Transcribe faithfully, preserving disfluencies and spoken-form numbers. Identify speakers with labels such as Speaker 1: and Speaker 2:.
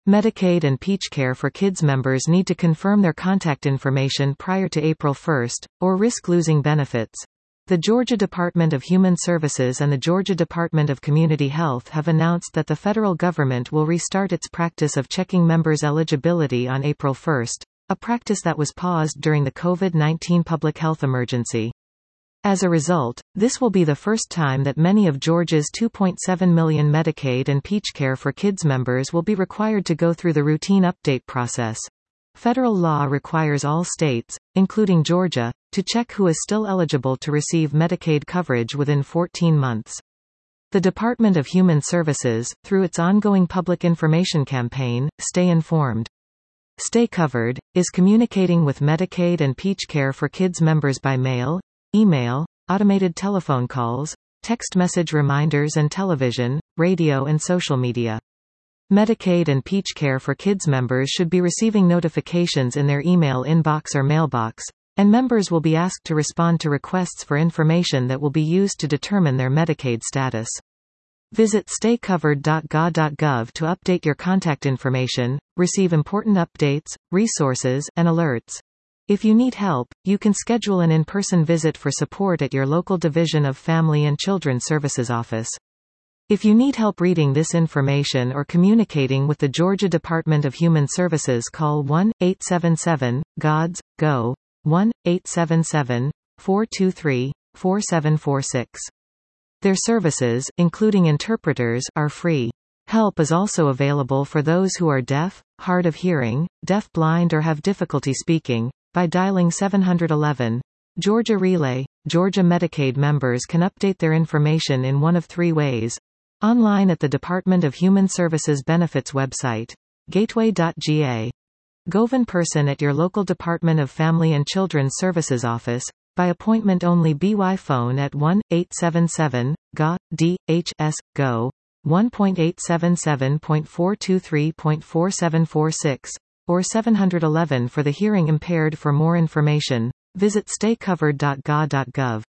Speaker 1: Medicaid and PeachCare for Kids members need to confirm their contact information prior to April first, or risk losing benefits. The Georgia Department of Human Services and the Georgia Department of Community Health have announced that the federal government will restart its practice of checking members' eligibility on April first, a practice that was paused during the COVID nineteen public health emergency. As a result, this will be the first time that many of Georgia's two point seven million Medicaid and PeachCare for Kids members will be required to go through the routine update process. Federal law requires all states, including Georgia, to check who is still eligible to receive Medicaid coverage within fourteen months. The Department of Human Services, through its ongoing public information campaign, Stay Informed, Stay Covered, is communicating with Medicaid and PeachCare for Kids members by mail, email, automated telephone calls, text message reminders and television, radio and social media. Medicaid and PeachCare for Kids members should be receiving notifications in their email inbox or mailbox, and members will be asked to respond to requests for information that will be used to determine their Medicaid status. Visit stay covered dot g a dot gov to update your contact information, receive important updates, resources, and alerts. If you need help, you can schedule an in-person visit for support at your local Division of Family and Children Services office. If you need help reading this information or communicating with the Georgia Department of Human Services, call one eight seven seven G O D S, G O, one eight seven seven, four two three, four seven four six. Their services, including interpreters, are free. Help is also available for those who are deaf, hard of hearing, deaf-blind or have difficulty speaking, by dialing seven one one. Georgia Relay. Georgia Medicaid members can update their information in one of three ways. Online at the Department of Human Services Benefits website, gateway dot g a. Go in person at your local Department of Family and Children's Services office, by appointment only. By phone at one eight seven seven G O D H S, G O, one eight seven seven, four two three, four seven four six. Or seven one one for the hearing impaired. For more information, visit stay covered dot g a dot gov.